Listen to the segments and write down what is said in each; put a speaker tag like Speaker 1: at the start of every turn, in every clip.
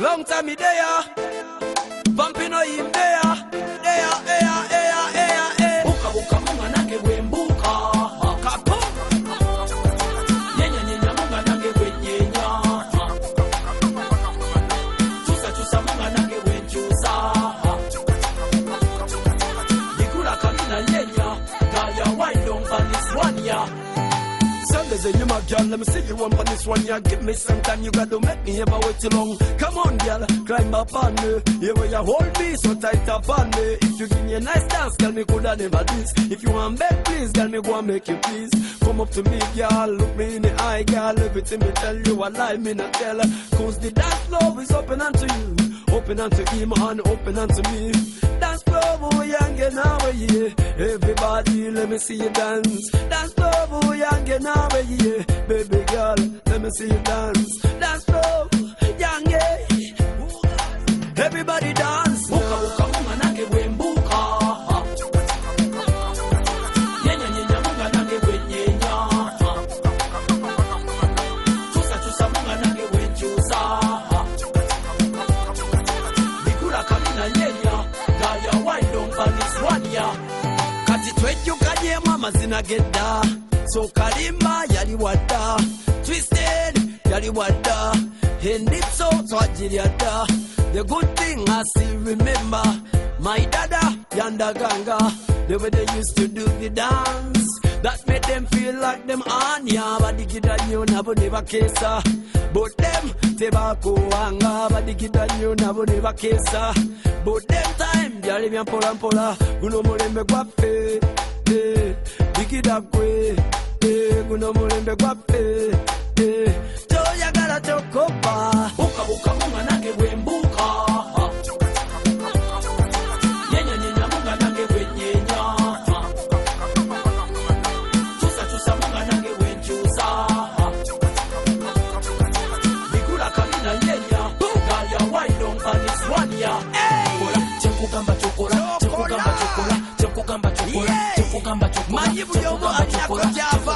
Speaker 1: Long time me there. Vampino him there. Buka buka munga nange wembuka. Kapo. Nyenya nyenya munga nange wenyenya. Chusa chusa munga nange wenchusa. Nikula kamina nyenya. Gaya wine don't pan this one ya. Say you my girl, let me see you on this one, yeah. Give me some time, you gotta make me ever wait too long. Come on, girl, climb up on me. Yeah, where you hold me so tight up on me. If you give me a nice dance, girl, me coulda never this. If you want beg, please, girl, me go and make you please. Come up to me, girl, look me in the eye, girl. Everything me tell you, I lie, me not tell. Cause the dance floor is open unto you. Open unto him and open unto me. Dance floor, boy, young get now, yeah. Everybody, let me see you dance. Dance floor, boy, young get now, yeah. Baby girl, let me see you dance. Dance floor, young, yeah. Everybody dance. Buka buka munga nange wembuka. Nyenya nyenya munga nange wenyenya. Chusa chusa munga nange wenchusa. Nikula kamina nyenya. Gaya wine don't pan this one ya. Kati tweju kanye mama zinagenda. So Kalimba yali wada, Twisted yali wada, Hendipso twajiri yada. The good thing I still remember, my dada yanda ganga, the way they used to do the dance, that made them feel like them anya, but the kid and you never kesa. But them tobacco anga, but the kid and you never kesa. But them time yali mian pola, uno molembe guape, dikida kwe. Kuno mulembe guape, toya gara chokopa. Buka buka munga nange wembuka. Nyenya nyenya munga nange wenyenya. Chusa chusa munga nange wenchusa. Nikula kamina nyenya. Gaya wine don't pan this one ya. Chekugamba chokola, chekugamba chokola, chekugamba chokola, chekugamba chokola. Majibu yogo anyako java.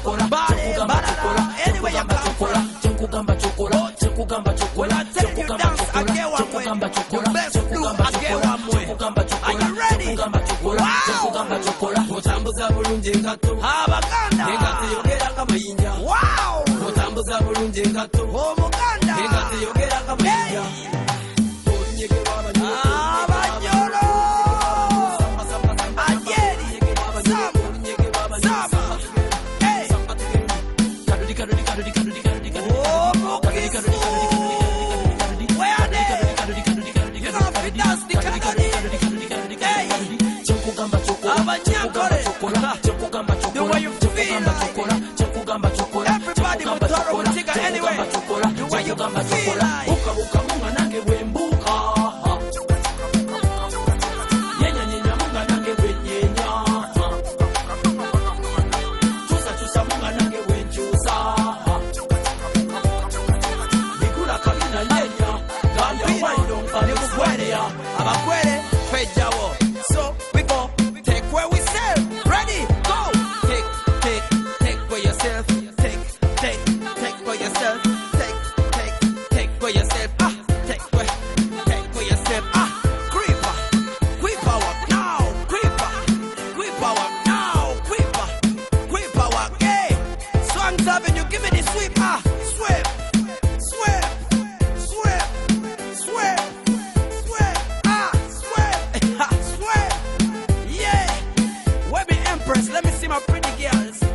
Speaker 1: Anyway, you chokola, chekugamba chokola, chekugamba chokola, chekugamba chokola, chekugamba chokola, chekugamba chokola. Are you ready? Chekugamba chokola, chekugamba chokola. Mutambuza bulungi ngato. Abaganda. Ngati yogera kama yinja. Wow. Mutambuza bulungi ngato. Omuganda. Ngati yogera kama yinja. The way you feel like everybody will throw a ticker anyway. The way you feel like buka buka munga nange wembuka. Nyenya nyenya munga nange wenyenya. Chusa chusa munga nange wenchusa. Nikula kamina nyenya. Gaya wine don't pan this one ya. Abakwere kwejawo. So we go take where we sell. Ready? Go! Take for yourself. Take for yourself. Take for yourself. Take for yourself. Creeper walk now. Creeper walk now. Creeper walk. Hey, Swang's Avenue, give me the sweep. Sweep. Sweep. Yeah. Where be Empress? Let me see my pretty girls.